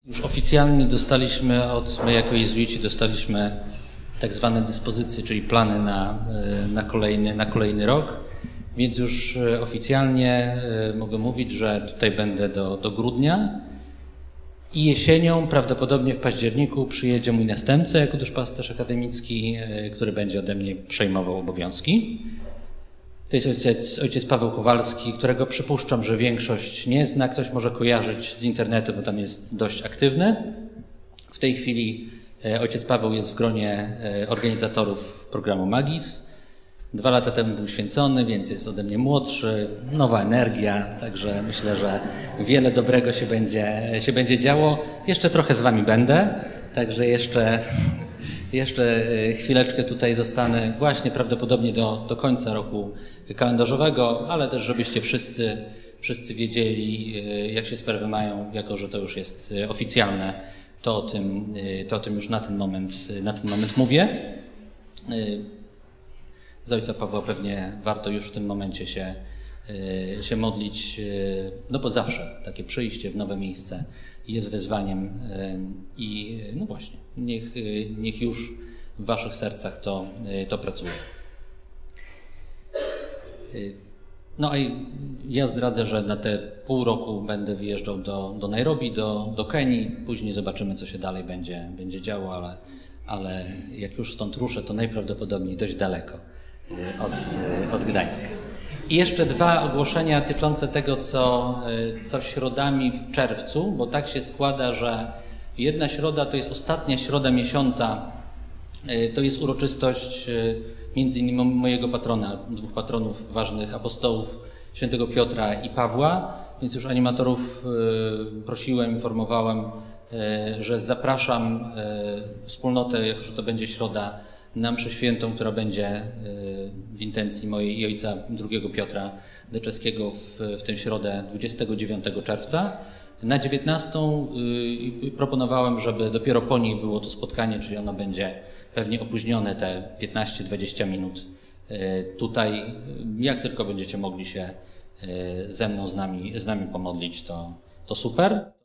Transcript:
Już oficjalnie dostaliśmy my jako jezuici dostaliśmy tak zwane dyspozycje, czyli plany na kolejny rok, więc już oficjalnie mogę mówić, że tutaj będę do grudnia i jesienią, prawdopodobnie w październiku, przyjedzie mój następca jako duszpasterz akademicki, który będzie ode mnie przejmował obowiązki. To jest ojciec Paweł Kowalski, którego przypuszczam, że większość nie zna. Ktoś może kojarzyć z internetu, bo tam jest dość aktywny. W tej chwili ojciec Paweł jest w gronie organizatorów programu Magis. 2 lata temu był święcony, więc jest ode mnie młodszy, nowa energia, także myślę, że wiele dobrego się będzie działo. Jeszcze trochę z wami będę, także jeszcze chwileczkę tutaj zostanę, właśnie prawdopodobnie do końca roku kalendarzowego, ale też żebyście wszyscy wiedzieli, jak się sprawy mają, jako że to już jest oficjalne, to o tym już na ten moment mówię. Za ojca Pawła pewnie warto już w tym momencie się modlić, no bo zawsze takie przyjście w nowe miejsce jest wyzwaniem i no właśnie, niech już w waszych sercach to pracuje. No i ja zdradzę, że na te pół roku będę wyjeżdżał do Nairobi, do Kenii, później zobaczymy, co się dalej będzie działo, ale jak już stąd ruszę, to najprawdopodobniej dość daleko od Gdańska. I jeszcze 2 ogłoszenia dotyczące tego, co środami w czerwcu, bo tak się składa, że jedna środa to jest ostatnia środa miesiąca, to jest uroczystość między innymi mojego patrona, 2 patronów ważnych apostołów, świętego Piotra i Pawła, więc już animatorów prosiłem, informowałem, że zapraszam wspólnotę, jako że to będzie środa, na mszę świętą, która będzie w intencji mojej i ojca drugiego Piotra Deczeskiego w tę środę 29 czerwca. Na 19 proponowałem, żeby dopiero po niej było to spotkanie, czyli ono będzie pewnie opóźnione te 15-20 minut. Tutaj, jak tylko będziecie mogli się ze mną, z nami pomodlić, to super.